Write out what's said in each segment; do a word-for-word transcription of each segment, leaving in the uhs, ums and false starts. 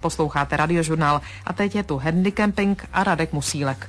Posloucháte Radiožurnál a teď je tu handicamping a Radek Musílek.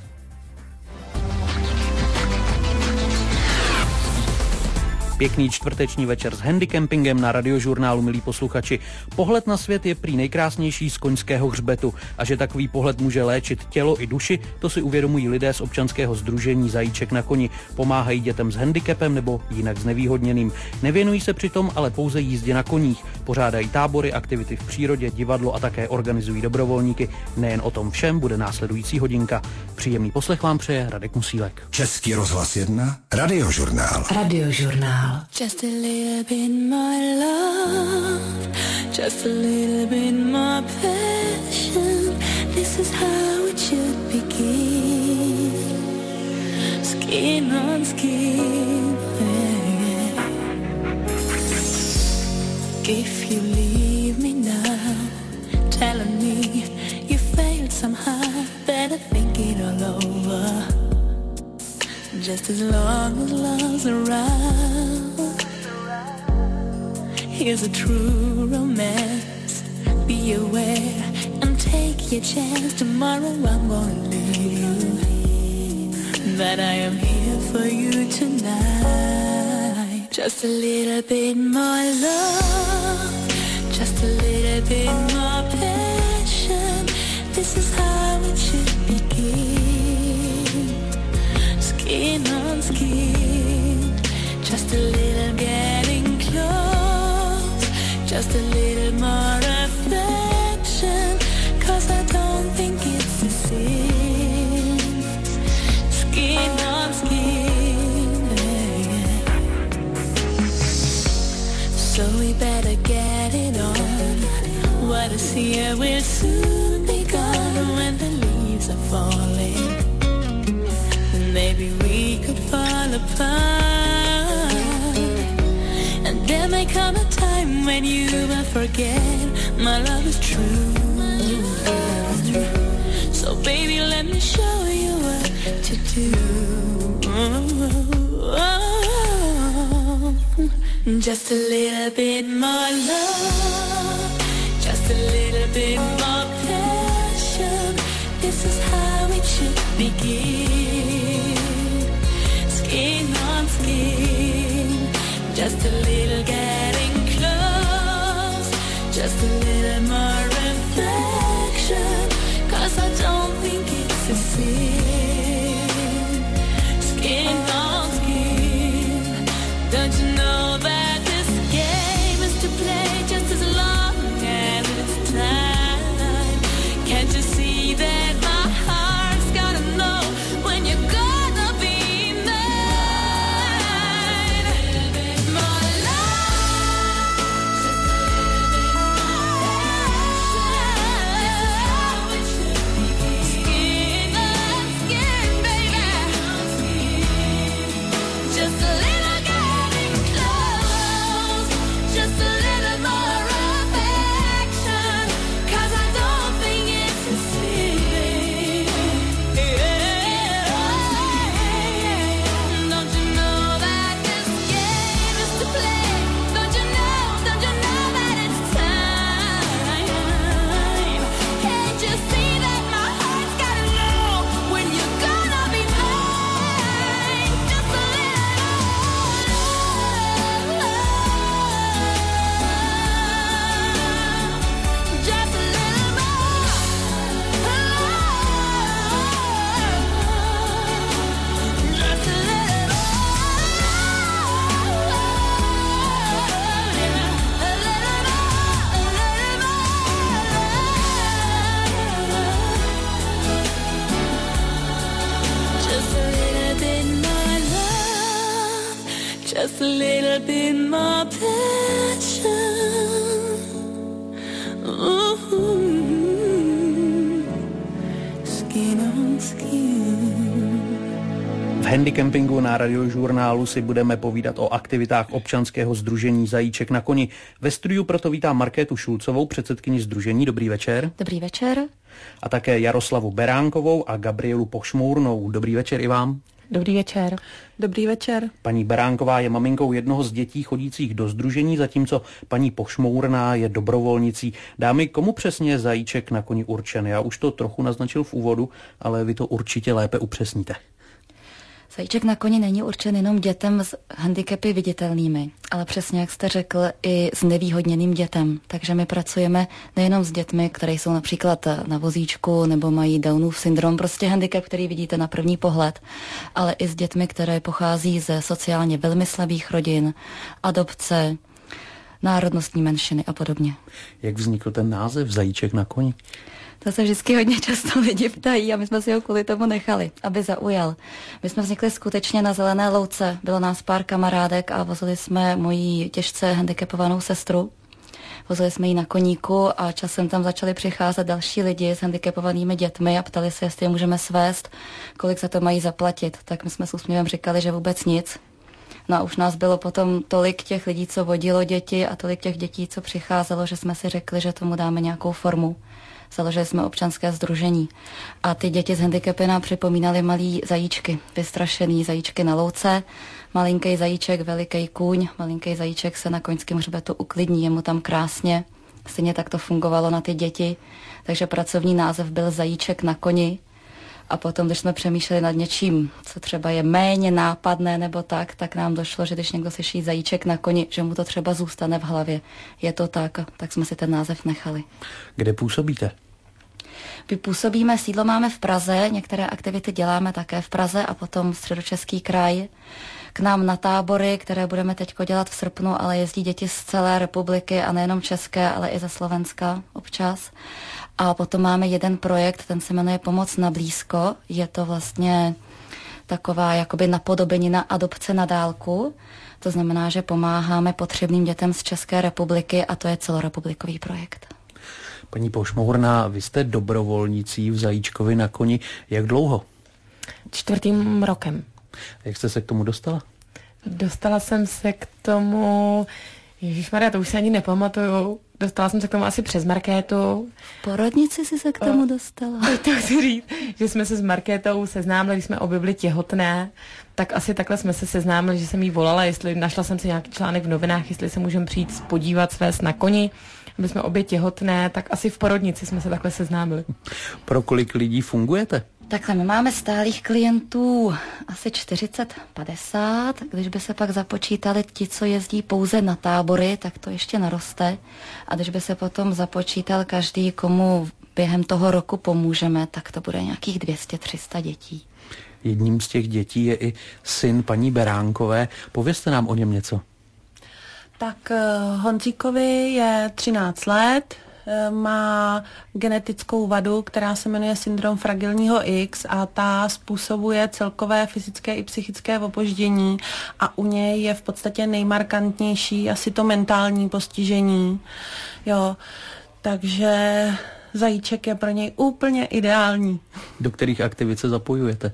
Pěkný čtvrteční večer s handicampingem na Radiožurnálu, milí posluchači. Pohled na svět je prý nejkrásnější z koňského hřbetu a že takový pohled může léčit tělo i duši, to si uvědomují lidé z občanského sdružení Zajíček na koni. Pomáhají dětem s handicapem nebo jinak znevýhodněným. Nevěnují se přitom ale pouze jízdě na koních. Pořádají tábory, aktivity v přírodě, divadlo a také organizují dobrovolníky. Nejen o tom všem bude následující hodinka. Příjemný poslech vám přeje Radek Musílek. Český rozhlas jedna, Radiožurnál. Radiožurnál. Just a little bit more love, just a little bit more passion. This is how it should begin. Skin on skin. If you leave me now, telling me you failed somehow, better think it all over. Just as long as love's around, here's a true romance. Be aware and take your chance. Tomorrow I'm gonna leave you, but I am here for you tonight. Just a little bit more love, just a little bit more passion. This is how it should begin. Skin on skin, just a little getting close, just a little more affection, 'cause I don't think it's a sin. Skin on skin, yeah. So we better get it on. What is here will soon be gone when the leaves are falling. Maybe we could fall apart, and there may come a time when you will forget my love is true. So baby, let me show you what to do. Just a little bit more love, just a little bit more passion. This is how it should begin. Skin on skin, just a little getting close, just a little more affection, 'cause I don't think it's a sin. Skin on skin, don't you know that this game is to play just as long as it's time? Can't you see that my heart's gotta know when you're gonna be mine? More love, skin on skin, baby. Just a little getting close, just a little more affection, 'cause I don't think it's a sin. Don't you know that this game is to play? Don't you know, don't you know that it's time? Can't you see that my heart's gotta know when you're gonna be mine? Just a little love, just a little more love, just a little just a little bit more love, just a little bit more passion. Ooh, skin on skin. V handicampingu na Radiožurnálu si budeme povídat o aktivitách občanského sdružení Zajíček na koni. Ve studiu proto vítám Markétu Šulcovou, předsedkyni sdružení. Dobrý večer. Dobrý večer. A také Jaroslavu Beránkovou a Gabrielu Pošmournou. Dobrý večer i vám. Dobrý večer. Dobrý večer. Paní Beránková je maminkou jednoho z dětí chodících do sdružení, zatímco paní Pošmourná je dobrovolnicí. Dámy, komu přesně je zajíček na koni určen? Já už to trochu naznačil v úvodu, ale vy to určitě lépe upřesníte. Zajíček na koni není určen jenom dětem s handicapy viditelnými, ale přesně jak jste řekl, i s nevýhodněným dětem. Takže my pracujeme nejenom s dětmi, které jsou například na vozíčku nebo mají Downův syndrom, prostě handicap, který vidíte na první pohled, ale i s dětmi, které pochází ze sociálně velmi slabých rodin, adopce, národnostní menšiny a podobně. Jak vznikl ten název Zajíček na koni? To se vždycky hodně často lidi ptají a my jsme si ho kvůli tomu nechali, aby zaujal. My jsme vznikli skutečně na zelené louce. Bylo nás pár kamarádek a vozili jsme moji těžce handicapovanou sestru. Vozili jsme ji na koníku a časem tam začali přicházet další lidi s handicapovanými dětmi a ptali se, jestli je můžeme svést, kolik za to mají zaplatit. Tak my jsme s úsměvem říkali, že vůbec nic. No a už nás bylo potom tolik těch lidí, co vodilo děti a tolik těch dětí, co přicházelo, že jsme si řekli, že tomu dáme nějakou formu. Založili jsme občanské sdružení a ty děti s handicapy nám připomínaly malý zajíčky, vystrašený zajíčky na louce, malinký zajíček, veliký kůň, malinký zajíček se na koňském hřbetu uklidní, je mu tam krásně. Stejně tak to fungovalo na ty děti, takže pracovní název byl Zajíček na koni. A potom, když jsme přemýšleli nad něčím, co třeba je méně nápadné nebo tak, tak nám došlo, že když někdo slyší Zajíček na koni, že mu to třeba zůstane v hlavě. Je to tak, tak jsme si ten název nechali. Kde působíte? My působíme, sídlo máme v Praze, některé aktivity děláme také v Praze a potom Středočeský kraj. K nám na tábory, které budeme teď dělat v srpnu, ale jezdí děti z celé republiky a nejenom české, ale i ze Slovenska občas. A potom máme jeden projekt, ten se jmenuje Pomoc na blízko. Je to vlastně taková jakoby napodobenina adopce na dálku. To znamená, že pomáháme potřebným dětem z České republiky a to je celorepublikový projekt. Paní Pošmourná, vy jste dobrovolnicí v Zajíčkovi na koni. Jak dlouho? Čtvrtým rokem. Jak jste se k tomu dostala? Dostala jsem se k tomu, ježišmarja, to už se ani nepamatuju. Dostala jsem se k tomu asi přes Markétu. V porodnici si se k tomu dostala. To chci říct, že jsme se s Markétou seznámili, když jsme obě byli těhotné, tak asi takhle jsme se seznámili, že jsem jí volala, jestli našla jsem si nějaký článek v novinách, jestli se můžeme přijít podívat, svést na koni. My jsme obě těhotné, tak asi v porodnici jsme se takhle seznámili. Pro kolik lidí fungujete? Takhle, my máme stálých klientů asi čtyřicet padesát, když by se pak započítali ti, co jezdí pouze na tábory, tak to ještě naroste. A když by se potom započítal každý, komu během toho roku pomůžeme, tak to bude nějakých dvě stě tři sta dětí. Jedním z těch dětí je i syn paní Beránkové. Povězte nám o něm něco. Tak Honzíkovi je třináct let, má genetickou vadu, která se jmenuje syndrom fragilního X a ta způsobuje celkové fyzické i psychické opoždění a u něj je v podstatě nejmarkantnější asi to mentální postižení. Jo, takže Zajíček je pro něj úplně ideální. Do kterých aktivit se zapojujete?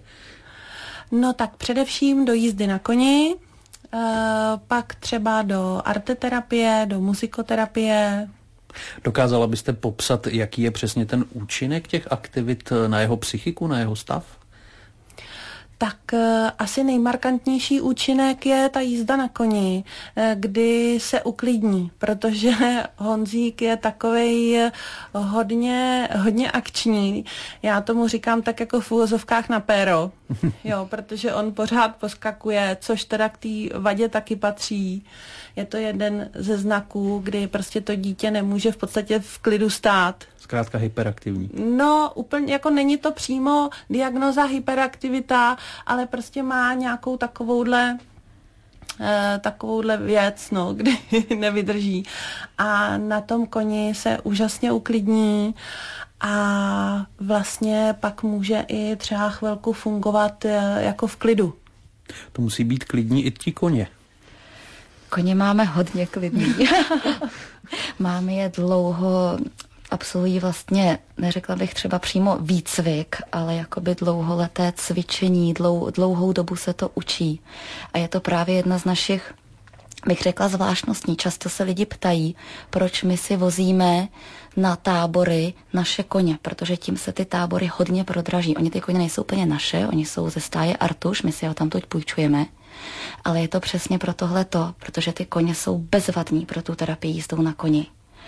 No tak především do jízdy na koni, Uh, pak třeba do arteterapie, do muzikoterapie. Dokázala byste popsat, jaký je přesně ten účinek těch aktivit na jeho psychiku, na jeho stav? Tak uh, asi nejmarkantnější účinek je ta jízda na koni, uh, kdy se uklidní, protože Honzík je takovej hodně, hodně akční. Já tomu říkám tak jako v uvozovkách na péro, jo, protože on pořád poskakuje, což teda k té vadě taky patří. Je to jeden ze znaků, kdy prostě to dítě nemůže v podstatě v klidu stát. Zkrátka hyperaktivní. No, úplně jako není to přímo diagnoza hyperaktivita, ale prostě má nějakou takovouhle eh, takovouhle věc, no, kdy nevydrží. A na tom koni se úžasně uklidní a vlastně pak může i třeba chvilku fungovat eh, jako v klidu. To musí být klidní i ti koně. Koně máme hodně klidný. Máme je dlouho, absolvují vlastně, neřekla bych třeba přímo výcvik, ale jakoby dlouholeté cvičení, dlou, dlouhou dobu se to učí. A je to právě jedna z našich bych řekla zvláštnostní. Často se lidi ptají, proč my si vozíme na tábory naše koně, protože tím se ty tábory hodně prodraží. Oni ty koně nejsou úplně naše, oni jsou ze stáje Artuš, my si ho tamtud půjčujeme, ale je to přesně pro tohleto, protože ty koně jsou bezvadní pro tu terapii jízdou na koni.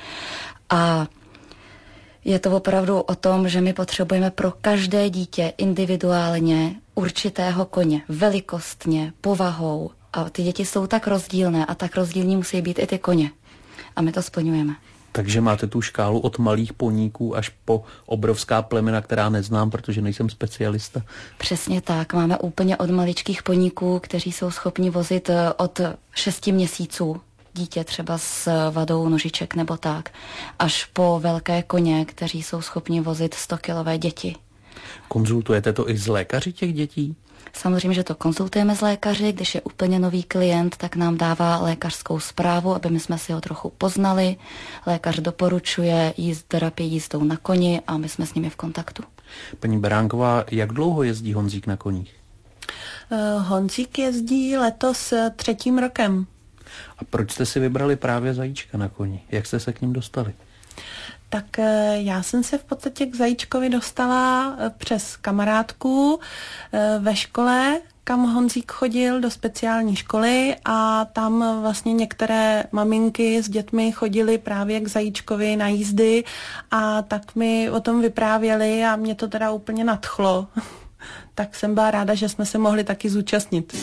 A je to opravdu o tom, že my potřebujeme pro každé dítě individuálně určitého koně, velikostně, povahou. A ty děti jsou tak rozdílné a tak rozdílní musí být i ty koně. A my to splňujeme. Takže máte tu škálu od malých poníků až po obrovská plemena, která neznám, protože nejsem specialista. Přesně tak. Máme úplně od maličkých poníků, kteří jsou schopni vozit od šesti měsíců dítě třeba s vadou nožiček nebo tak, až po velké koně, kteří jsou schopni vozit stokilové děti. Konzultujete to i s lékaři těch dětí? Samozřejmě, že to konzultujeme s lékaři, když je úplně nový klient, tak nám dává lékařskou zprávu, aby my jsme si ho trochu poznali. Lékař doporučuje jízd terapii jízdou na koni a my jsme s nimi v kontaktu. Paní Beránková, jak dlouho jezdí Honzík na koních? Uh, Honzík jezdí letos třetím rokem. A proč jste si vybrali právě zajíčka na koni? Jak jste se k ním dostali? Tak já jsem se v podstatě k zajíčkovi dostala přes kamarádku ve škole, kam Honzík chodil do speciální školy a tam vlastně některé maminky s dětmi chodily právě k zajíčkovi na jízdy a tak mi o tom vyprávěli a mě to teda úplně nadchlo. Tak jsem byla ráda, že jsme se mohli taky zúčastnit.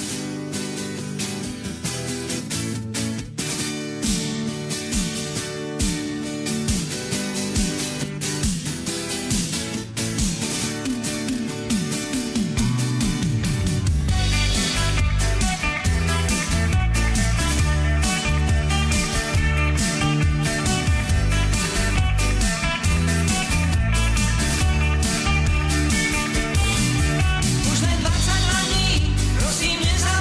Už len dvacet dní, prosím, nezapomínaj.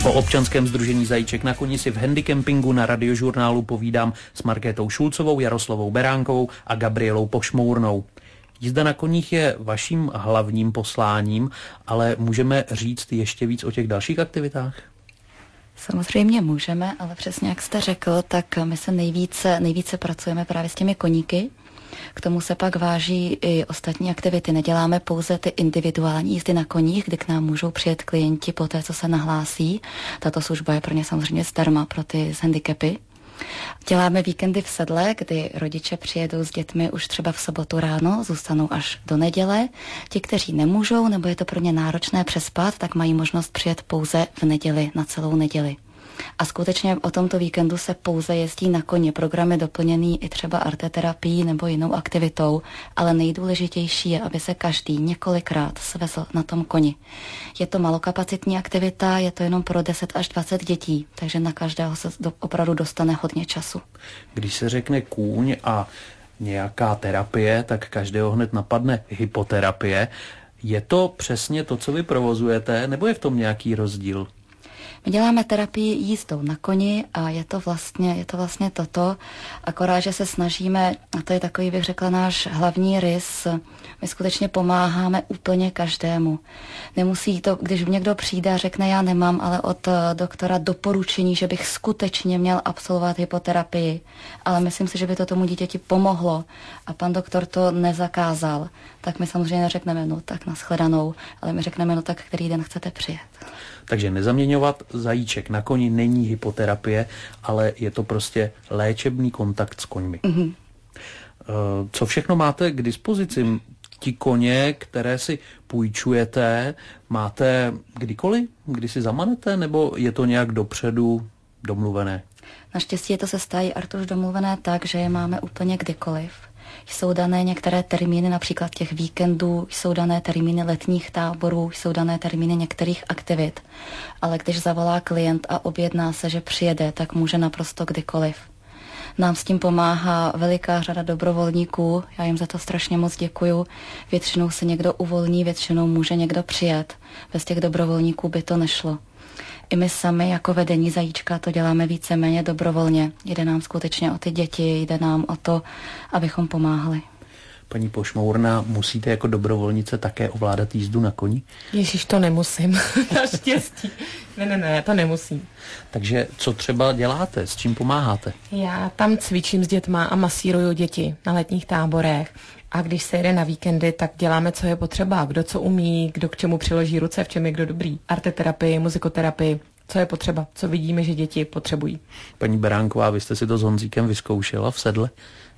O občanském sdružení Zajíček na koni si v Handicapingu na Radiožurnálu povídám s Markétou Šulcovou, Jaroslavou Beránkovou a Gabrielou Pošmournou. Jízda na koních je vaším hlavním posláním, ale můžeme říct ještě víc o těch dalších aktivitách? Samozřejmě můžeme, ale přesně jak jste řekl, tak my se nejvíce, nejvíce pracujeme právě s těmi koníky. K tomu se pak váží i ostatní aktivity. Neděláme pouze ty individuální jízdy na koních, kdy k nám můžou přijet klienti po té, co se nahlásí. Tato služba je pro ně samozřejmě zdarma pro ty s handicapy. Děláme víkendy v sedle, kdy rodiče přijedou s dětmi už třeba v sobotu ráno, zůstanou až do neděle. Ti, kteří nemůžou, nebo je to pro ně náročné přespat, tak mají možnost přijet pouze v neděli, na celou neděli. A skutečně o tomto víkendu se pouze jezdí na koni. Program je doplněný i třeba arteterapií nebo jinou aktivitou, ale nejdůležitější je, aby se každý několikrát svezl na tom koni. Je to malokapacitní aktivita, je to jenom pro deset až dvacet dětí, takže na každého se do, opravdu dostane hodně času. Když se řekne kůň a nějaká terapie, tak každého hned napadne hypoterapie. Je to přesně to, co vy provozujete, nebo je v tom nějaký rozdíl? My děláme terapii jízdou na koni a je to vlastně, je to vlastně toto, akorát, že se snažíme, a to je takový, bych řekla, náš hlavní rys, my skutečně pomáháme úplně každému. Nemusí to, když někdo přijde a řekne, já nemám, ale od doktora doporučení, že bych skutečně měl absolvovat hypoterapii, ale myslím si, že by to tomu dítěti pomohlo a pan doktor to nezakázal, tak my samozřejmě neřekneme, no tak nashledanou, ale my řekneme, no tak který den chcete přijet. Takže nezaměňovat zajíček na koni není hypoterapie, ale je to prostě léčebný kontakt s koňmi. Mm-hmm. Co všechno máte k dispozici? Ti koně, které si půjčujete, máte kdykoliv, kdy si zamanete, nebo je to nějak dopředu domluvené? Naštěstí je to se stájí Artuš domluvené tak, že je máme úplně kdykoliv. Jsou dané některé termíny, například těch víkendů, jsou dané termíny letních táborů, jsou dané termíny některých aktivit. Ale když zavolá klient a objedná se, že přijede, tak může naprosto kdykoliv. Nám s tím pomáhá veliká řada dobrovolníků, já jim za to strašně moc děkuju. Většinou se někdo uvolní, většinou může někdo přijet. Bez těch dobrovolníků by to nešlo. I my sami jako vedení Zajíčka to děláme víceméně dobrovolně. Jde nám skutečně o ty děti, jde nám o to, abychom pomáhali. Paní Pošmourná, musíte jako dobrovolnice také ovládat jízdu na koni? Ježíš, to nemusím, naštěstí. Ne, ne, ne, to nemusím. Takže co třeba děláte, s čím pomáháte? Já tam cvičím s dětma a masíruju děti na letních táborech. A když se jede na víkendy, tak děláme, co je potřeba. Kdo co umí, kdo k čemu přiloží ruce, v čem je kdo dobrý. Arteterapii, muzikoterapii, co je potřeba, co vidíme, že děti potřebují. Paní Beránková, vy jste si to s Honzíkem vyzkoušela v sedle?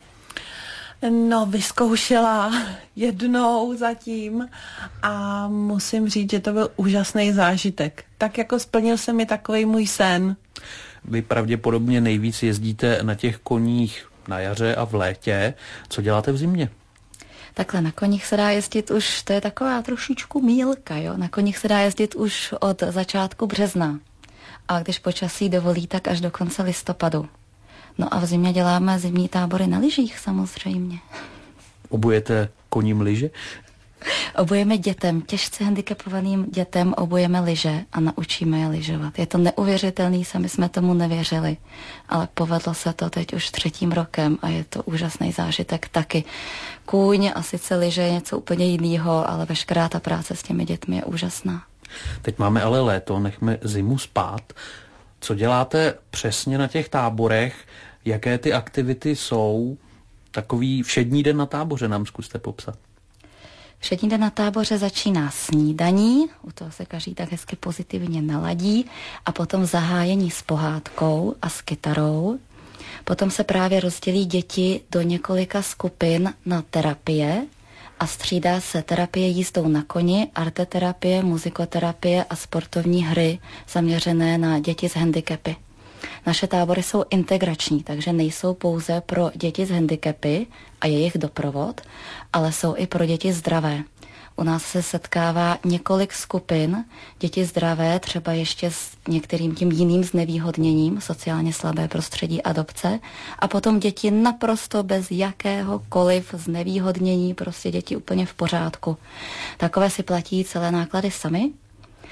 No, vyzkoušela jednou zatím a musím říct, že to byl úžasný zážitek. Tak jako splnil se mi takovej můj sen. Vy pravděpodobně nejvíc jezdíte na těch koních na jaře a v létě. Co děláte v zimě? Takhle, na koních se dá jezdit už, to je taková trošičku mýlka, jo. Na koních se dá jezdit už od začátku března. A když počasí dovolí, tak až do konce listopadu. No a v zimě děláme zimní tábory na lyžích samozřejmě. Obujete koním lyže? Obujeme dětem, těžce handicapovaným dětem obujeme lyže a naučíme je lyžovat. Je to neuvěřitelný, sami jsme tomu nevěřili, ale povedlo se to teď už třetím rokem a je to úžasný zážitek taky. Kůň a sice lyže je něco úplně jiného, ale veškerá ta práce s těmi dětmi je úžasná. Teď máme ale léto, nechme zimu spát. Co děláte přesně na těch táborech? Jaké ty aktivity jsou? Takový všední den na táboře nám zkuste popsat. Všední den na táboře začíná snídaní, u toho se každý tak hezky pozitivně naladí, a potom zahájení s pohádkou a s kytarou. Potom se právě rozdělí děti do několika skupin na terapie a střídá se terapie jízdou na koni, arteterapie, muzikoterapie a sportovní hry zaměřené na děti s handicapy. Naše tábory jsou integrační, takže nejsou pouze pro děti s handicapy a jejich doprovod, ale jsou i pro děti zdravé. U nás se setkává několik skupin, děti zdravé, třeba ještě s některým tím jiným znevýhodněním, sociálně slabé prostředí, adopce, a potom děti naprosto bez jakéhokoliv znevýhodnění, prostě děti úplně v pořádku. Takové si platí celé náklady sami.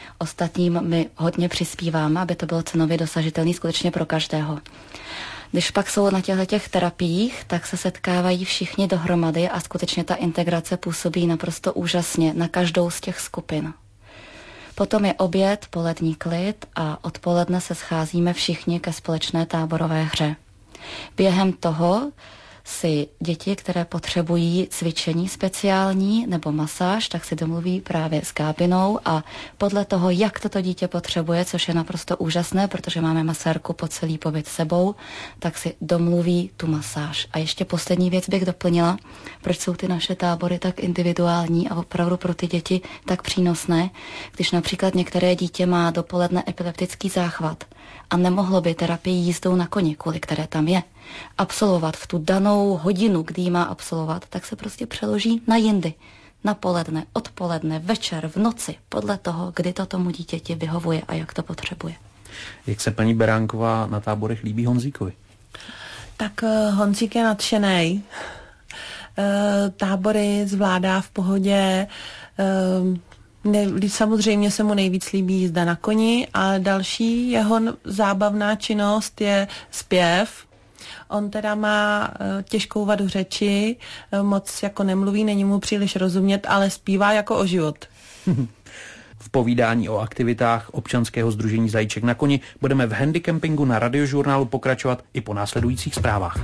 Ostatním my hodně přispíváme, aby to bylo cenově dosažitelné skutečně pro každého. Když pak jsou na těchto těch terapiích, tak se setkávají všichni dohromady a skutečně ta integrace působí naprosto úžasně na každou z těch skupin. Potom je oběd, polední klid a odpoledne se scházíme všichni ke společné táborové hře. Během toho si děti, které potřebují cvičení speciální nebo masáž, tak si domluví právě s Gábinou a podle toho, jak toto dítě potřebuje, což je naprosto úžasné, protože máme masérku po celý pobyt sebou, tak si domluví tu masáž. A ještě poslední věc bych doplnila, proč jsou ty naše tábory tak individuální a opravdu pro ty děti tak přínosné, když například některé dítě má dopoledne epileptický záchvat a nemohlo by terapii jízdou na koni, kvůli které tam je, absolvovat v tu danou hodinu, kdy ji má absolvovat, tak se prostě přeloží na jindy. Na poledne, odpoledne, večer, v noci, podle toho, kdy to tomu dítěti vyhovuje a jak to potřebuje. Jak se paní Beránková na táborech líbí Honzíkovi? Tak uh, Honzík je nadšenej. Uh, tábory zvládá v pohodě. Uh, Ne, samozřejmě se mu nejvíc líbí jízda na koni, ale další jeho zábavná činnost je zpěv. On teda má uh, těžkou vadu řeči, uh, moc jako nemluví, není mu příliš rozumět, ale zpívá jako o život. V povídání o aktivitách občanského sdružení Zajíček na koni budeme v Handicampingu na Radiožurnálu pokračovat i po následujících zprávách.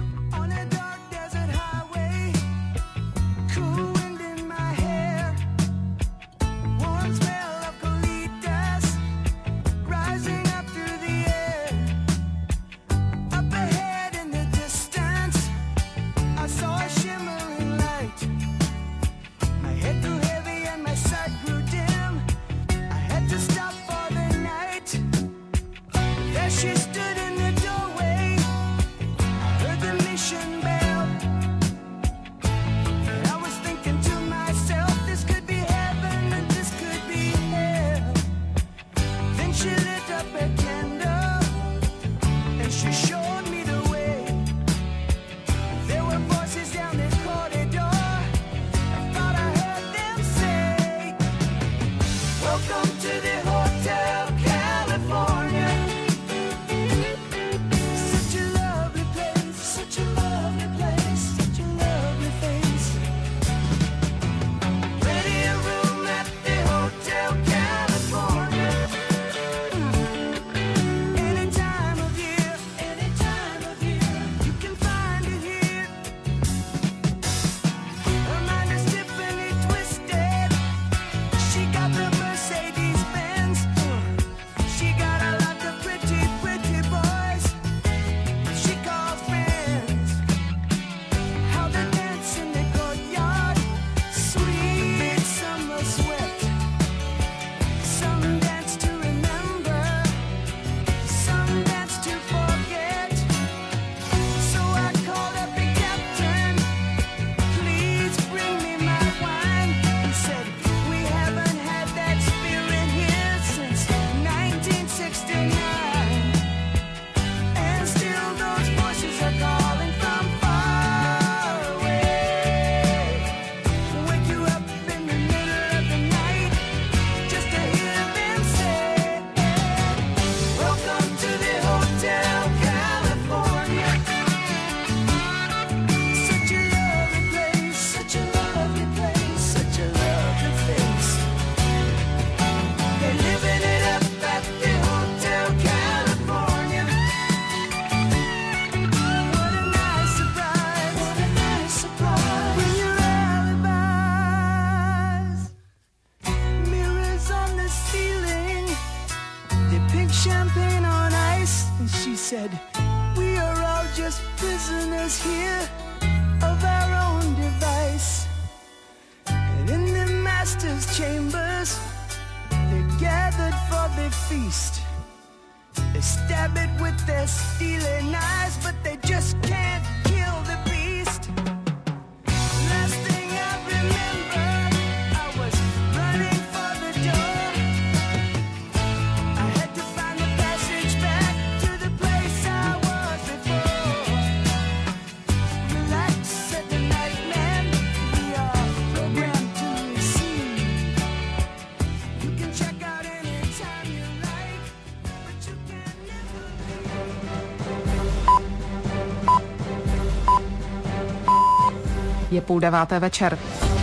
Je půl deváté večer.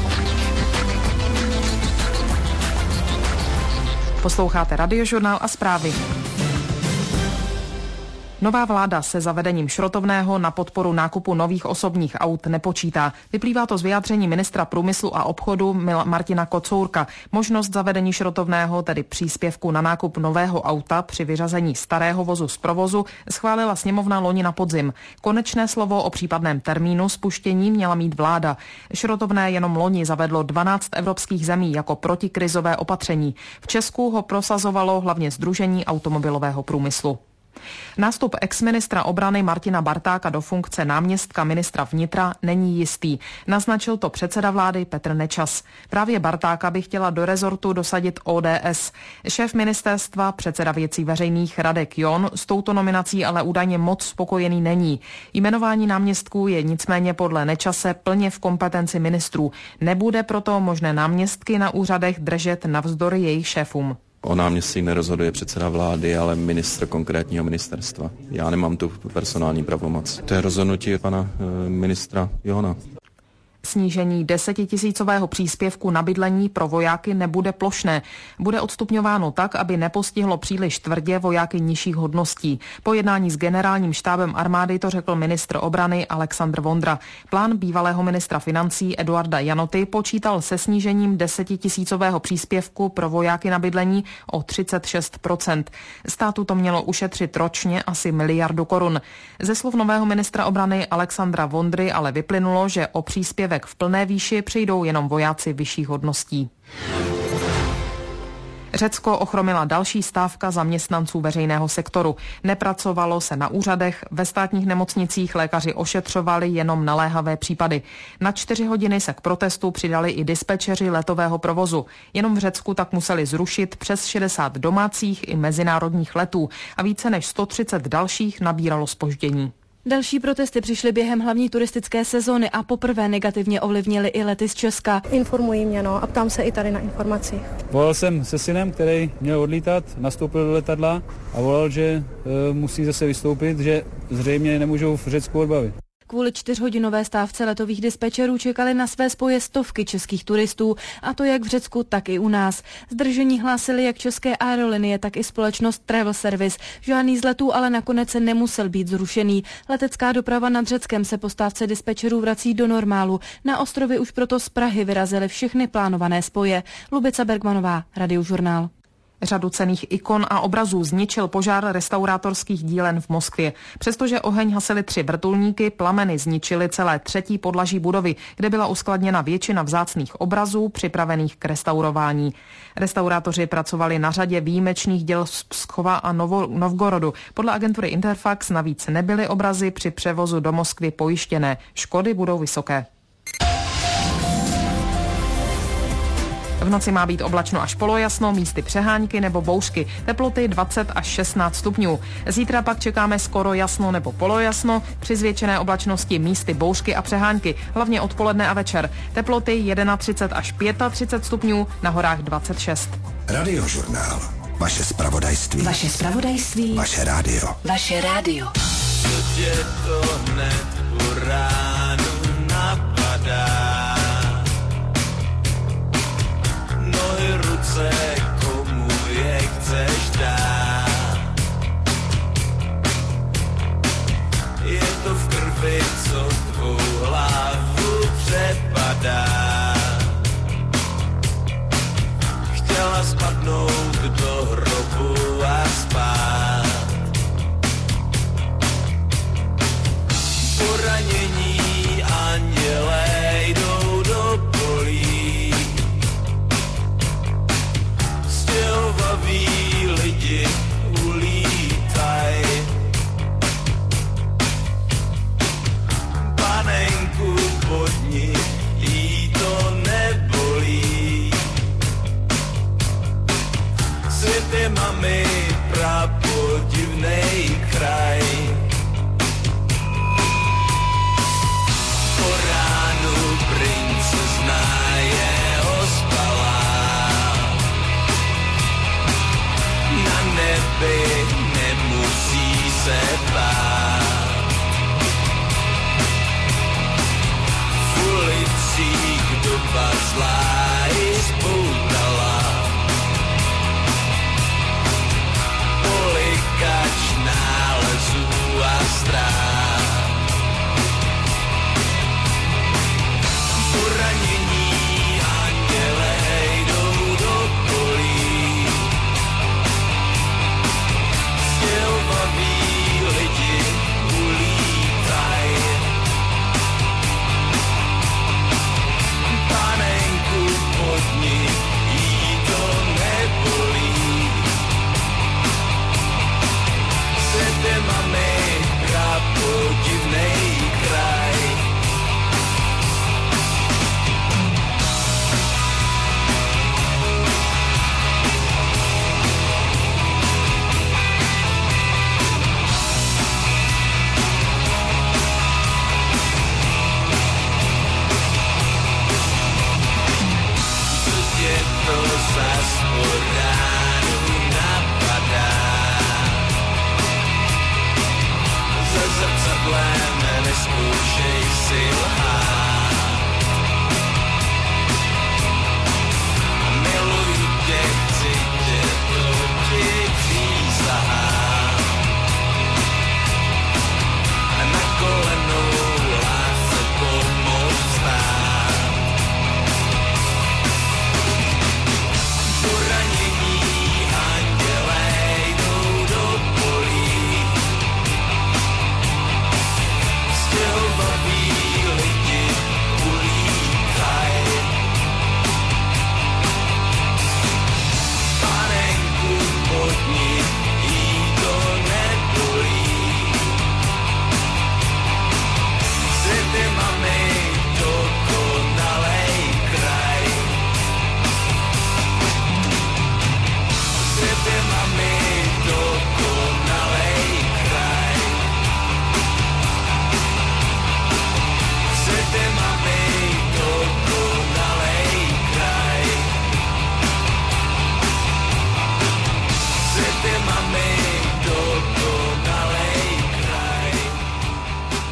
Posloucháte Radiožurnál a zprávy. Nová vláda se zavedením šrotovného na podporu nákupu nových osobních aut nepočítá. Vyplývá to z vyjádření ministra průmyslu a obchodu Martina Kocourka. Možnost zavedení šrotovného, tedy příspěvku na nákup nového auta při vyřazení starého vozu z provozu, schválila sněmovna loni na podzim. Konečné slovo o případném termínu spuštění měla mít vláda. Šrotovné jenom loni zavedlo dvanáct evropských zemí jako protikrizové opatření. V Česku ho prosazovalo hlavně Sdružení automobilového průmyslu. Nástup exministra obrany Martina Bartáka do funkce náměstka ministra vnitra není jistý. Naznačil to předseda vlády Petr Nečas. Právě Bartáka by chtěla do rezortu dosadit O D S. Šéf ministerstva, předseda věcí veřejných Radek Jon, s touto nominací ale údajně moc spokojený není. Jmenování náměstků je nicméně podle Nečase plně v kompetenci ministrů. Nebude proto možné náměstky na úřadech držet navzdory jejich šéfům. O náměstcích nerozhoduje předseda vlády, ale ministr konkrétního ministerstva. Já nemám tu personální pravomoc. To je rozhodnutí pana e, ministra Johna. Snížení desetitisícového příspěvku na bydlení pro vojáky nebude plošné. Bude odstupňováno tak, aby nepostihlo příliš tvrdě vojáky nižších hodností. Po jednání s generálním štábem armády to řekl ministr obrany Alexandr Vondra. Plán bývalého ministra financí Eduarda Janoty počítal se snížením desetitisícového příspěvku pro vojáky na bydlení o třicet šest procent. Státu to mělo ušetřit ročně asi miliardu korun. Ze slov nového ministra obrany Alexandra Vondry ale vyplynulo, že o příspěvek v plné výši přijdou jenom vojáci vyšších hodností. Řecko ochromila další stávka zaměstnanců veřejného sektoru. Nepracovalo se na úřadech, ve státních nemocnicích lékaři ošetřovali jenom naléhavé případy. Na čtyři hodiny se k protestu přidali i dispečeři letového provozu. Jenom v Řecku tak museli zrušit přes šedesát domácích i mezinárodních letů a více než sto třicet dalších nabíralo zpoždění. Další protesty přišly během hlavní turistické sezóny a poprvé negativně ovlivnily i lety z Česka. Informují mě, no, a ptám se i tady na informaci. Volal jsem se synem, který měl odlítat, nastoupil do letadla a volal, že e, musí zase vystoupit, že zřejmě nemůžou v Řecku odbavit. Kvůli čtyřhodinové stávce letových dispečerů čekali na své spoje stovky českých turistů, a to jak v Řecku, tak i u nás. Zdržení hlásily jak české aerolinie, tak i společnost Travel Service. Žádný z letů ale nakonec se nemusel být zrušený. Letecká doprava nad Řeckem se po stávce dispečerů vrací do normálu. Na ostrovy už proto z Prahy vyrazily všechny plánované spoje. Lubica Bergmanová, Radiožurnál. Řadu cenných ikon a obrazů zničil požár restaurátorských dílen v Moskvě. Přestože oheň hasily tři vrtulníky, plameny zničily celé třetí podlaží budovy, kde byla uskladněna většina vzácných obrazů připravených k restaurování. Restaurátoři pracovali na řadě výjimečných děl z Pskova a Novo, Novgorodu. Podle agentury Interfax navíc nebyly obrazy při převozu do Moskvy pojištěné. Škody budou vysoké. V noci má být oblačno až polojasno, místy přehánky nebo bouřky. Teploty dvacet až šestnáct stupňů. Zítra pak čekáme skoro jasno nebo polojasno, při zvětšené oblačnosti místy bouřky a přehánky, hlavně odpoledne a večer. Teploty třicet jedna až třicet pět stupňů, na horách dvacet šest. Radiožurnál. Vaše zpravodajství. Vaše zpravodajství. Vaše rádio. Vaše rádio. Tě to hned u ránu napadá. Nohy, ruce, komu je chceš dát. Je to v krvi, co tvou hlavu přepadá. Chtěla spadnout do hrobu a spát. Poranění andělé jdou do polí. Stěhovaví lidi ulítaj. Panenku pod ní, jí to nebolí. Svět je mami prapodivnej kraj. Po ránu princezna je ospalá. Na nebi nemusí se bát. V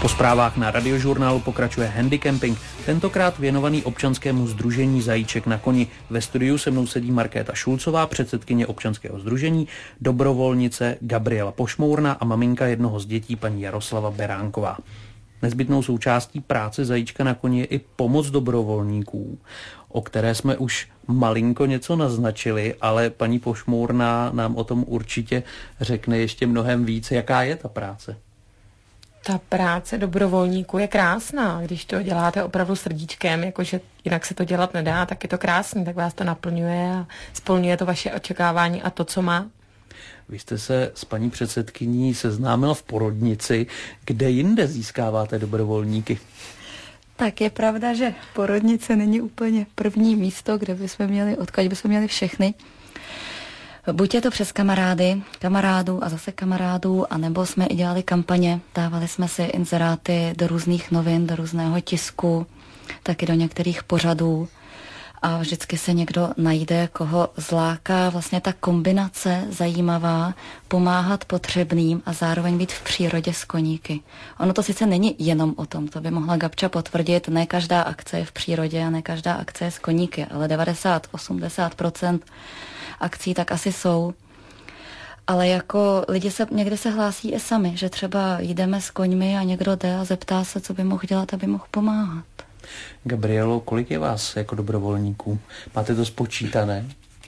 Po zprávách na Radiožurnálu pokračuje Handicamping, tentokrát věnovaný občanskému sdružení Zajíček na koni. Ve studiu se mnou sedí Markéta Šulcová, předsedkyně občanského sdružení, dobrovolnice Gabriela Pošmourna a maminka jednoho z dětí paní Jaroslava Beránková. Nezbytnou součástí práce Zajíčka na koni je i pomoc dobrovolníků, o které jsme už malinko něco naznačili, ale paní Pošmourna nám o tom určitě řekne ještě mnohem víc. Jaká je ta práce? Ta práce dobrovolníků je krásná, když to děláte opravdu srdíčkem, jakože jinak se to dělat nedá, tak je to krásný, tak vás to naplňuje a splňuje to vaše očekávání a to, co má. Vy jste se s paní předsedkyní seznámila v porodnici. Kde jinde získáváte dobrovolníky? Tak je pravda, že porodnice není úplně první místo, kde bychom měli, odkud bychom měli všechny. Buď je to přes kamarády, kamarádů a zase kamarádů, anebo jsme i dělali kampaně, dávali jsme si inzeráty do různých novin, do různého tisku, taky do některých pořadů a vždycky se někdo najde, koho zláká vlastně ta kombinace zajímavá, pomáhat potřebným a zároveň být v přírodě s koníky. Ono to sice není jenom o tom, to by mohla Gabča potvrdit, ne každá akce je v přírodě a ne každá akce je s koníky, ale devadesát až osmdesát procent akcí tak asi jsou. Ale jako lidi se někde se hlásí i sami, že třeba jdeme s koňmi a někdo jde a zeptá se, co by mohl dělat, aby mohl pomáhat. Gabrielo, kolik je vás jako dobrovolníků? Máte to spočítané?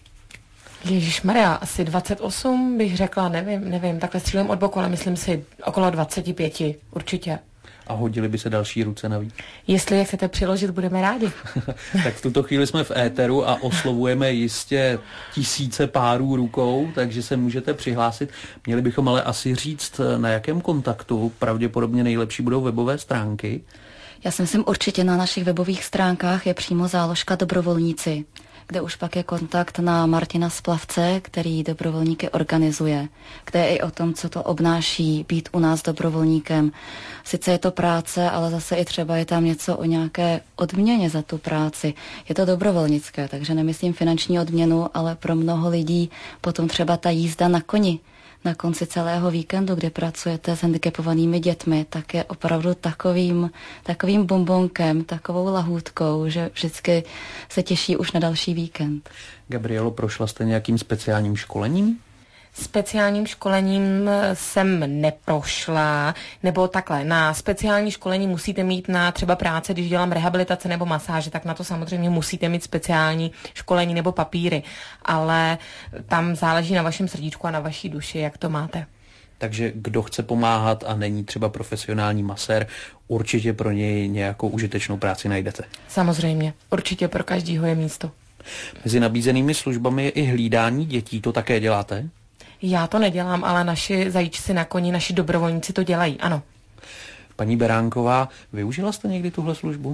Ježišmarja, asi dvacet osm bych řekla, nevím, nevím, takhle střílím od boku, ale myslím si okolo dvacet pět, určitě. A hodili by se další ruce navíc? Jestli je chcete přiložit, budeme rádi. Tak v tuto chvíli jsme v éteru a oslovujeme jistě tisíce párů rukou, takže se můžete přihlásit. Měli bychom ale asi říct, na jakém kontaktu. Pravděpodobně nejlepší budou webové stránky. Já si myslím, určitě na našich webových stránkách je přímo záložka dobrovolníci, kde už pak je kontakt na Martina Splavce, který dobrovolníky organizuje, kde je i o tom, co to obnáší být u nás dobrovolníkem. Sice je to práce, ale zase i třeba je tam něco o nějaké odměně za tu práci. Je to dobrovolnické, takže nemyslím finanční odměnu, ale pro mnoho lidí potom třeba ta jízda na koni na konci celého víkendu, kdy pracujete s handicapovanými dětmi, tak je opravdu takovým, takovým bombonkem, takovou lahůdkou, že vždycky se těší už na další víkend. Gabrielo, prošla jste nějakým speciálním školením? Speciálním školením jsem neprošla, nebo takhle, na speciální školení musíte mít na třeba práce, když dělám rehabilitace nebo masáže, tak na to samozřejmě musíte mít speciální školení nebo papíry, ale tam záleží na vašem srdíčku a na vaší duši, jak to máte. Takže kdo chce pomáhat a není třeba profesionální masér, určitě pro něj nějakou užitečnou práci najdete. Samozřejmě, určitě pro každýho je místo. Mezi nabízenými službami je i hlídání dětí, to také děláte? Já to nedělám, ale naši zajíčci na koni, naši dobrovolníci to dělají, ano. Paní Beránková, využila jste někdy tuhle službu?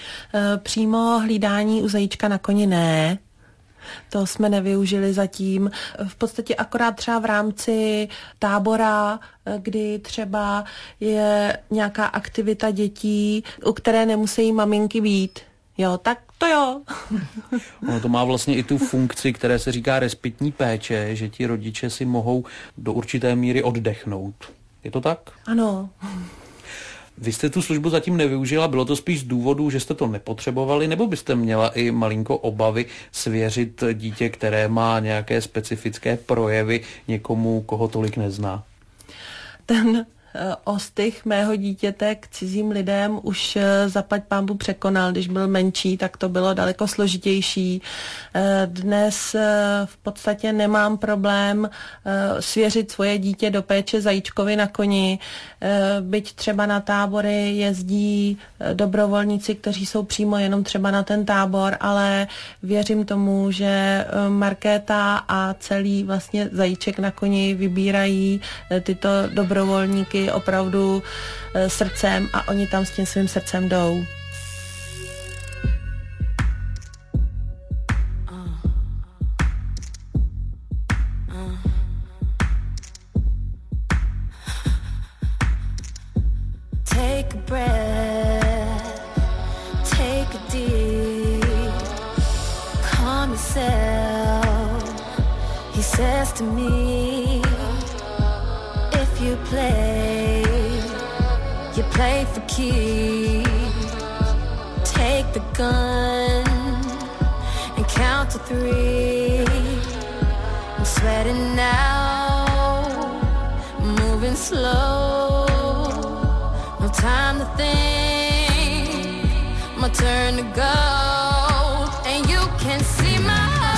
Přímo hlídání u zajíčka na koni ne. To jsme nevyužili zatím. V podstatě akorát třeba v rámci tábora, kdy třeba je nějaká aktivita dětí, u které nemusí maminky být. Jo, tak to jo. Ono to má vlastně i tu funkci, které se říká respitní péče, že ti rodiče si mohou do určité míry oddechnout. Je to tak? Ano. Vy jste tu službu zatím nevyužila, bylo to spíš z důvodu, že jste to nepotřebovali, nebo byste měla i malinko obavy svěřit dítě, které má nějaké specifické projevy někomu, koho tolik nezná? Ten ostych mého dítěte k cizím lidem už zaplať pánbu překonal. Když byl menší, tak to bylo daleko složitější. Dnes v podstatě nemám problém svěřit svoje dítě do péče zajíčkovi na koni. Byť třeba na tábory jezdí dobrovolníci, kteří jsou přímo jenom třeba na ten tábor, ale věřím tomu, že Markéta a celý vlastně zajíček na koni vybírají tyto dobrovolníky opravdu srdcem a oni tam s tím svým srdcem jdou. Take a breath, take a deep, calm yourself. He says to me, if you play You play for keeps. Take the gun and count to three. I'm sweating now, moving slow. No time to think, my turn to go. And you can see my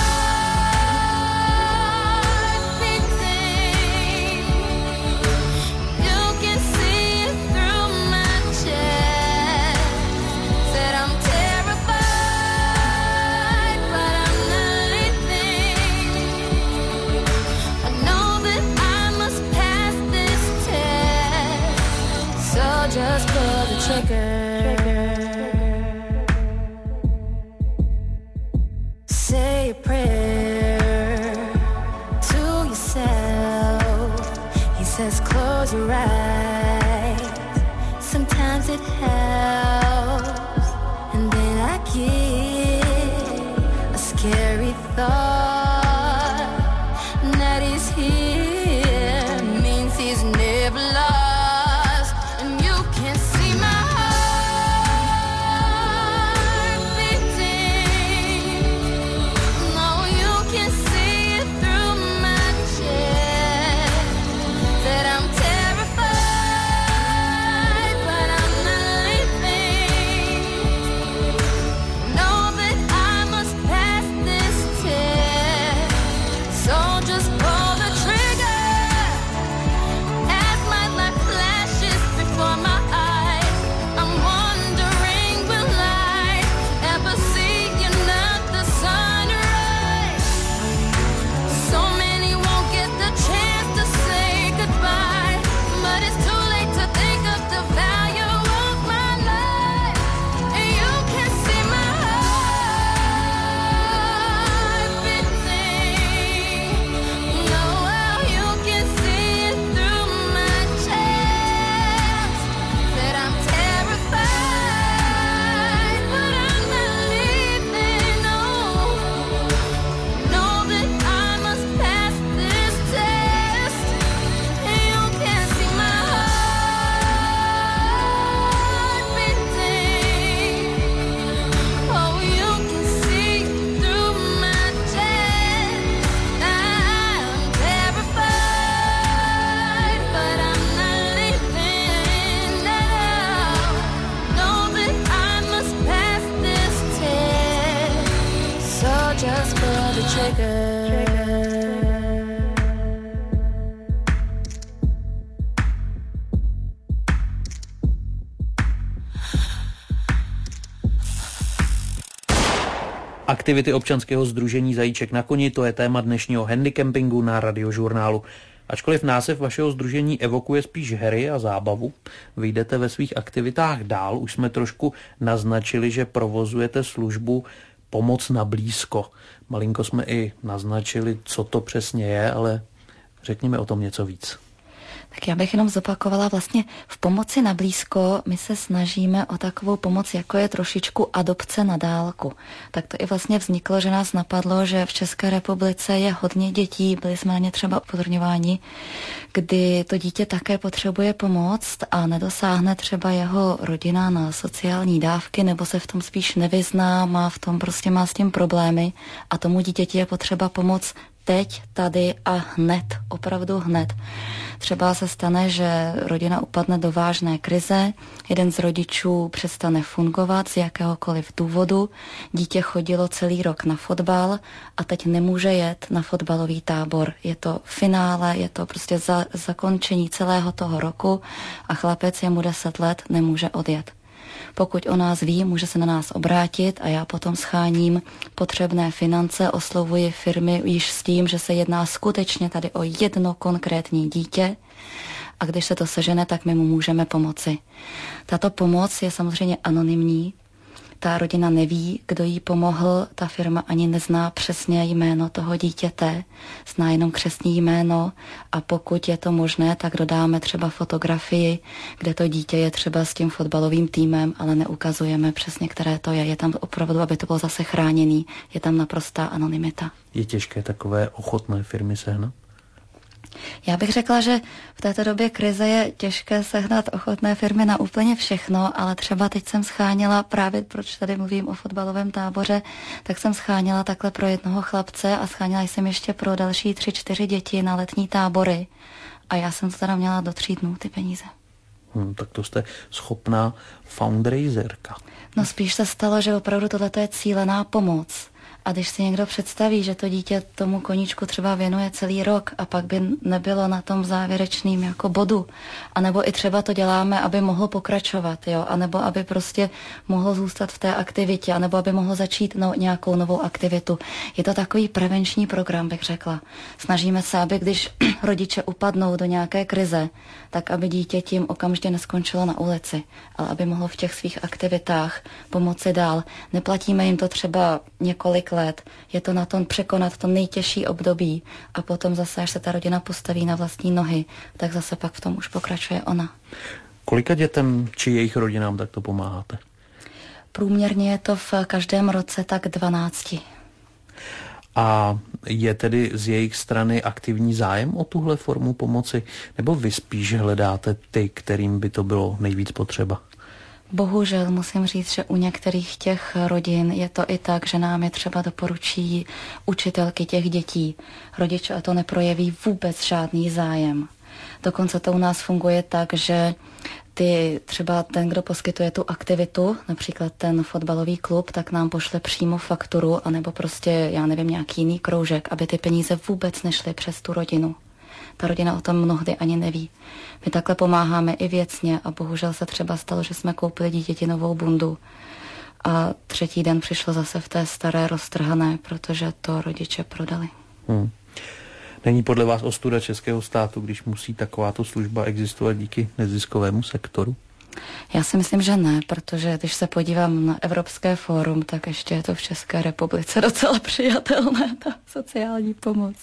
just pull the trigger. Say a prayer to yourself. He says close your eyes. Sometimes it helps. And then I get a scary thought that he's here means he's never lost. Aktivity občanského sdružení Zajíček na koni, to je téma dnešního handicampingu na Radiožurnálu. Ačkoliv název vašeho sdružení evokuje spíš hry a zábavu, vy jdete ve svých aktivitách dál. Už jsme trošku naznačili, že provozujete službu Pomoc na blízko. Malinko jsme i naznačili, co to přesně je, ale řekněme o tom něco víc. Tak já bych jenom zopakovala, vlastně v Pomoci na blízko my se snažíme o takovou pomoc, jako je trošičku adopce na dálku. Tak to i vlastně vzniklo, že nás napadlo, že v České republice je hodně dětí, byli jsme na ně třeba upozorňováni, kdy to dítě také potřebuje pomoc a nedosáhne třeba jeho rodina na sociální dávky, nebo se v tom spíš nevyzná, má v tom prostě má s tím problémy a tomu dítěti je potřeba pomoc teď, tady a hned, opravdu hned. Třeba se stane, že rodina upadne do vážné krize, jeden z rodičů přestane fungovat z jakéhokoliv důvodu, dítě chodilo celý rok na fotbal a teď nemůže jet na fotbalový tábor. Je to finále, je to prostě za, zakončení celého toho roku a chlapec, je mu deset let, nemůže odjet. Pokud o nás ví, může se na nás obrátit a já potom scháním potřebné finance, oslovuji firmy již s tím, že se jedná skutečně tady o jedno konkrétní dítě a když se to sežene, tak my mu můžeme pomoci. Tato pomoc je samozřejmě anonymní, ta rodina neví, kdo jí pomohl, ta firma ani nezná přesně jméno toho dítěte, zná jenom křestní jméno a pokud je to možné, tak dodáme třeba fotografii, kde to dítě je třeba s tím fotbalovým týmem, ale neukazujeme přesně, které to je. Je tam opravdu, aby to bylo zase chráněný, je tam naprostá anonymita. Je těžké takové ochotné firmy sehnat? Já bych řekla, že v této době krize je těžké sehnat ochotné firmy na úplně všechno, ale třeba teď jsem scháněla, právě proč tady mluvím o fotbalovém táboře, tak jsem scháněla takhle pro jednoho chlapce a scháněla jsem ještě pro další tři, čtyři děti na letní tábory. A já jsem to teda měla do tří dnů, ty peníze. Hmm, tak to jste schopná fundraiserka. No spíš se stalo, že opravdu tohleto je cílená pomoc. A když si někdo představí, že to dítě tomu koníčku třeba věnuje celý rok a pak by nebylo na tom závěrečným jako bodu, anebo i třeba to děláme, aby mohlo pokračovat, jo, anebo aby prostě mohlo zůstat v té aktivitě, anebo aby mohlo začít no, nějakou novou aktivitu. Je to takový prevenční program, bych řekla. Snažíme se, aby když rodiče upadnou do nějaké krize, tak aby dítě tím okamžitě neskončilo na ulici, ale aby mohlo v těch svých aktivitách pomoci dál. Neplatíme jim to třeba několik let, je to na tom překonat to nejtěžší období a potom zase, až se ta rodina postaví na vlastní nohy, tak zase pak v tom už pokračuje ona. Kolika dětem či jejich rodinám takto pomáháte? Průměrně je to v každém roce tak dvanácti. A je tedy z jejich strany aktivní zájem o tuhle formu pomoci? Nebo vy spíš hledáte ty, kterým by to bylo nejvíc potřeba? Bohužel musím říct, že u některých těch rodin je to i tak, že nám je třeba doporučí učitelky těch dětí. Rodiče a to neprojeví vůbec žádný zájem. Dokonce to u nás funguje tak, že ty, třeba ten, kdo poskytuje tu aktivitu, například ten fotbalový klub, tak nám pošle přímo fakturu, anebo prostě, já nevím, nějaký jiný kroužek, aby ty peníze vůbec nešly přes tu rodinu. Ta rodina o tom mnohdy ani neví. My takhle pomáháme i věcně a bohužel se třeba stalo, že jsme koupili dítěti novou bundu a třetí den přišlo zase v té staré roztrhané, protože to rodiče prodali. Hmm. Není podle vás ostuda českého státu, když musí takováto služba existovat díky neziskovému sektoru? Já si myslím, že ne, protože když se podívám na Evropské fórum, tak ještě je to v České republice docela přijatelné, ta sociální pomoc.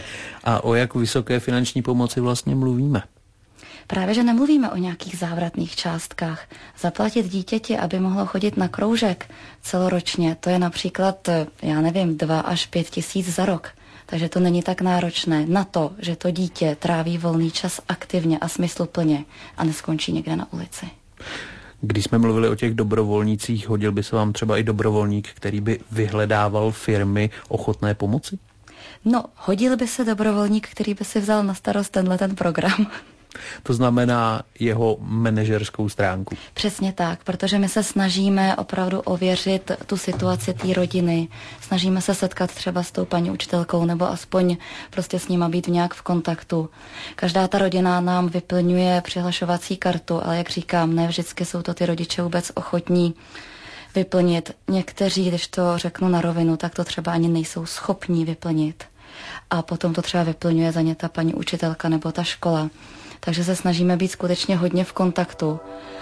A o jak vysoké finanční pomoci vlastně mluvíme? Právě, že nemluvíme o nějakých závratných částkách. Zaplatit dítěti, aby mohlo chodit na kroužek celoročně, to je například, já nevím, dva až pět tisíc za rok. Takže to není tak náročné na to, že to dítě tráví volný čas aktivně a smysluplně a neskončí někde na ulici. Když jsme mluvili o těch dobrovolnících, hodil by se vám třeba i dobrovolník, který by vyhledával firmy ochotné pomoci? No, hodil by se dobrovolník, který by si vzal na starost tenhle ten program. To znamená jeho manažerskou stránku. Přesně tak, protože my se snažíme opravdu ověřit tu situaci té rodiny. Snažíme se setkat třeba s tou paní učitelkou nebo aspoň prostě s nima být nějak v kontaktu. Každá ta rodina nám vyplňuje přihlašovací kartu, ale jak říkám, ne vždycky jsou to ty rodiče vůbec ochotní vyplnit. Někteří, když to řeknu na rovinu, tak to třeba ani nejsou schopní vyplnit. A potom to třeba vyplňuje za ně ta paní učitelka nebo ta škola. Takže se snažíme být skutečně hodně v kontaktu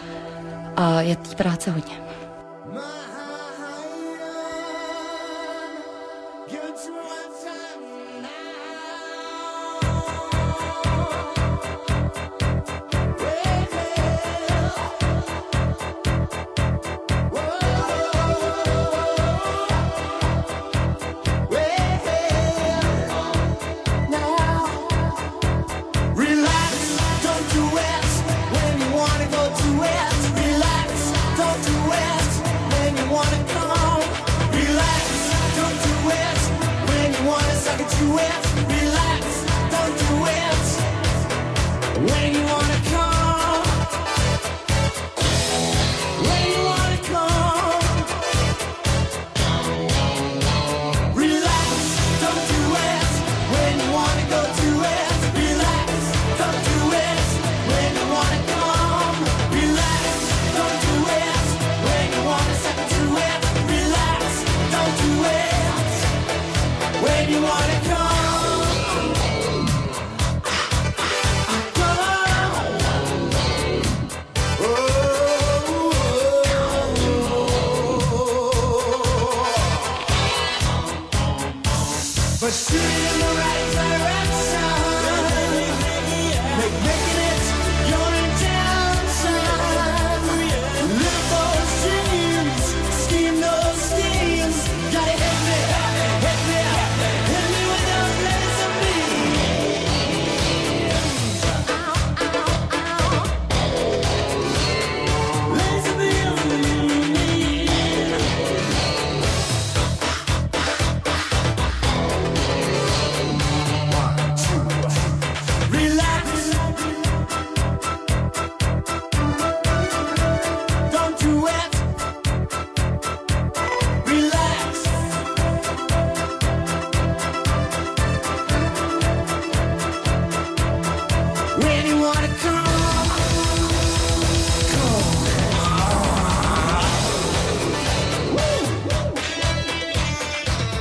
a je té práce hodně.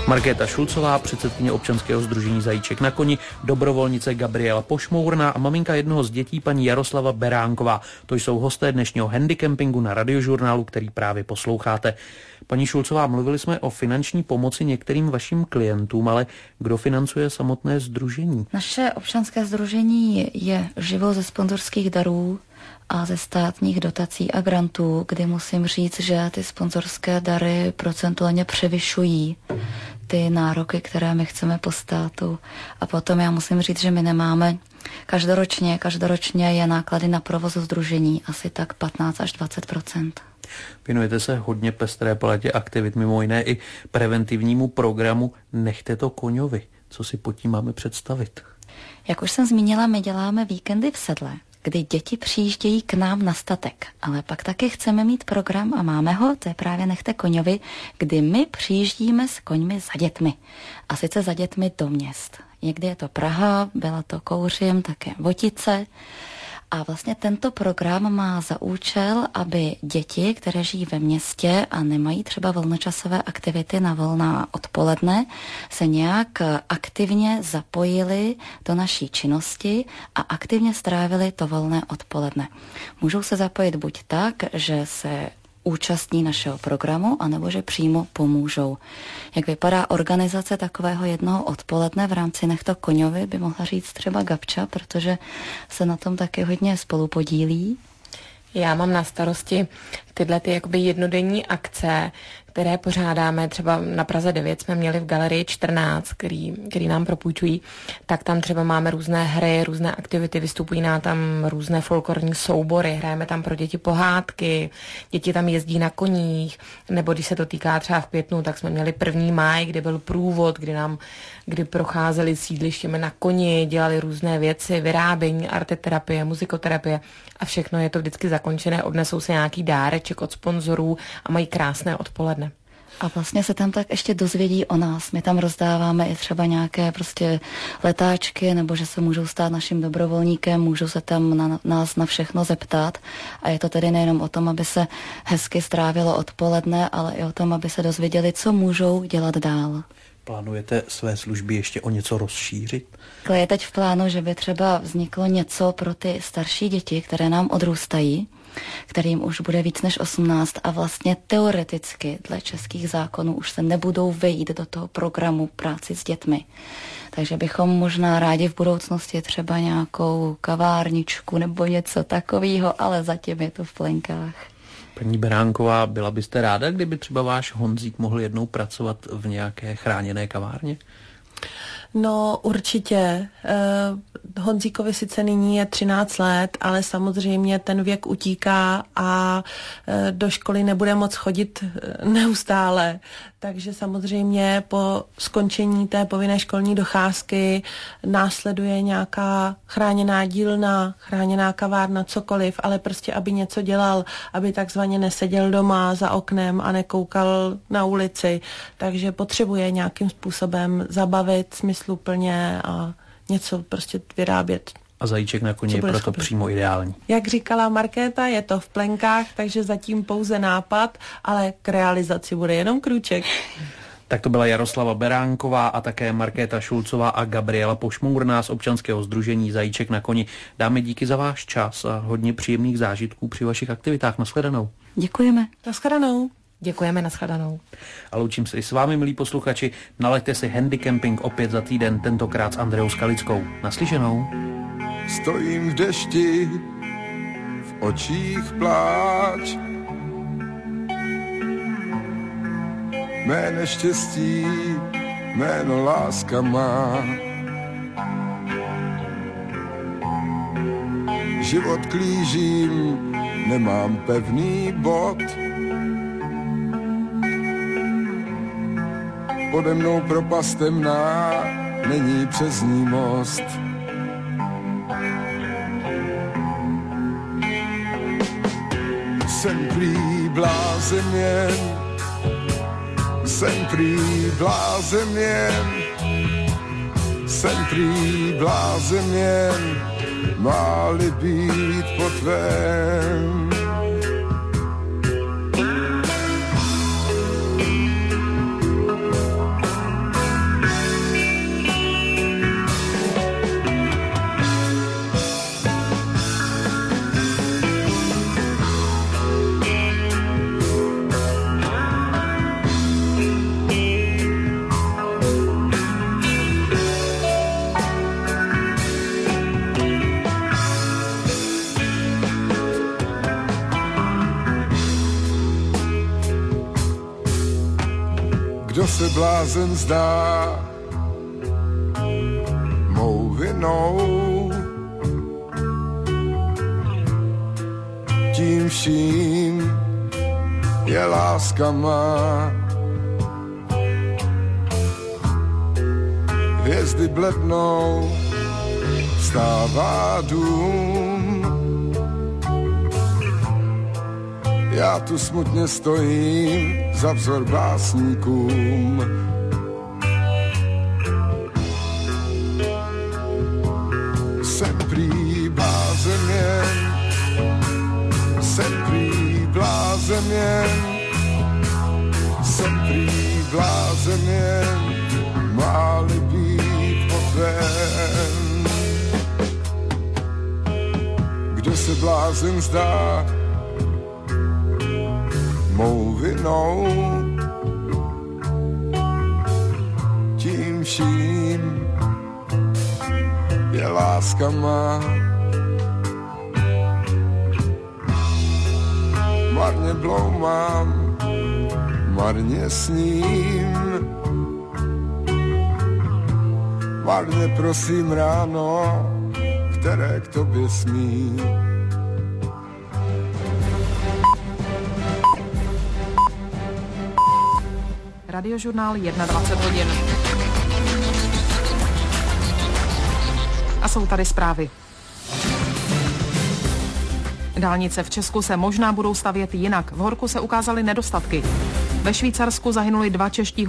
Markéta Šulcová, předsedkyně občanského sdružení Zajíček na koni, dobrovolnice Gabriela Pošmourná a maminka jednoho z dětí paní Jaroslava Beránková. To jsou hosté dnešního handicampingu na Radiožurnálu, který právě posloucháte. Paní Šulcová, mluvili jsme o finanční pomoci některým vašim klientům, ale kdo financuje samotné sdružení? Naše občanské sdružení je živo ze sponzorských darů a ze státních dotací a grantů, kdy musím říct, že ty sponzorské dary procentuálně převyšují ty nároky, které my chceme po státu. A potom já musím říct, že my nemáme každoročně, každoročně je náklady na provozu sdružení asi tak patnáct až dvacet procent. Věnujete se hodně pestré paletě aktivit, mimo jiné i preventivnímu programu Nechte to koňovi. Co si pod tím máme představit? Jak už jsem zmínila, my děláme víkendy v sedle, kdy děti přijíždějí k nám na statek, ale pak taky chceme mít program a máme ho, to je právě Nechte koňovi, kdy my přijíždíme s koňmi za dětmi. A sice za dětmi do měst. Někdy je to Praha, byla to Kouřim, také Votice. A vlastně tento program má za účel, aby děti, které žijí ve městě a nemají třeba volnočasové aktivity na volná odpoledne, se nějak aktivně zapojili do naší činnosti a aktivně strávili to volné odpoledne. Můžou se zapojit buď tak, že se účastní našeho programu, anebo že přímo pomůžou. Jak vypadá organizace takového jednoho odpoledne v rámci Nechte koňovi, by mohla říct třeba Gabča, protože se na tom taky hodně spolupodílí. Já mám na starosti tyhle ty jakoby jednodenní akce, které pořádáme, třeba na Praze devět jsme měli v galerii čtrnáct, který, který nám propůjčují, tak tam třeba máme různé hry, různé aktivity, vystupují nám tam různé folklorní soubory, hrajeme tam pro děti pohádky, děti tam jezdí na koních, nebo když se to týká třeba v květnu, tak jsme měli první máj, kdy byl průvod, kdy nám, kdy procházeli sídlištěmi na koni, dělali různé věci, vyrábění, arteterapie, muzikoterapie a všechno je to vždycky zakončené, odnesou se nějaký dáreček od sponzorů a mají krásné odpoledne. A vlastně se tam tak ještě dozvědí o nás. My tam rozdáváme i třeba nějaké prostě letáčky, nebo že se můžou stát naším dobrovolníkem, můžou se tam na nás na všechno zeptat. A je to tedy nejenom o tom, aby se hezky strávilo odpoledne, ale i o tom, aby se dozvěděli, co můžou dělat dál. Plánujete své služby ještě o něco rozšířit? Je teď v plánu, že by třeba vzniklo něco pro ty starší děti, které nám odrůstají, kterým už bude víc než osmnáct a vlastně teoreticky dle českých zákonů už se nebudou vejít do toho programu práci s dětmi. Takže bychom možná rádi v budoucnosti třeba nějakou kavárničku nebo něco takového, ale zatím je to v plenkách. Paní Beránková, byla byste ráda, kdyby třeba váš Honzík mohl jednou pracovat v nějaké chráněné kavárně? No určitě. Eh, Honzíkovi sice nyní je třináct let, ale samozřejmě ten věk utíká a eh, do školy nebude moc chodit neustále. Takže samozřejmě po skončení té povinné školní docházky následuje nějaká chráněná dílna, chráněná kavárna, cokoliv, ale prostě aby něco dělal, aby takzvaně neseděl doma za oknem a nekoukal na ulici. Takže potřebuje nějakým způsobem zabavit smysluplně a něco prostě vyrábět. A Zajíček na koni je proto schopný. Přímo ideální. Jak říkala Markéta, je to v plenkách, takže zatím pouze nápad, ale k realizaci bude jenom krůček. Tak to byla Jaroslava Beránková a také Markéta Šulcová a Gabriela Pošmourná z občanského sdružení Zajíček na koni. Dáme díky za váš čas a hodně příjemných zážitků při vašich aktivitách. Nashledanou. Děkujeme. Nashledanou. Děkujeme, nashledanou. A loučím se i s vámi, milí posluchači. Nalaďte si handicamping opět za týden, tentokrát s Andreou Skalickou. Naslyšenou. Stojím v dešti, v očích pláč. Mé neštěstí, jméno láska má. Život klížím, nemám pevný bod. Pode mnou propast temná, není přes ní most. Jsem prý blázen jen, jsem prý blázen jen, jsem prý blázen jen, má-li být po tvém. se blázen zdá mou vinou. Tím vším je láska má. Hvězdy blednou, vstává dům. Já tu smutně stojím za vzor básníkům. Jsem prý blázen jen, jsem prý blázen jen, jsem prý blázen jen, má-li být oven. Kdo se blázen zdá mou vinou, tím vším je láska má. Marně bloumám, marně sním, marně prosím ráno, které k tobě smí. Radiožurnál dvacet jedna hodin. A jsou tady zprávy. Dálnice v Česku se možná budou stavět jinak. V horku se ukázaly nedostatky. Ve Švýcarsku zahynuli dva čeští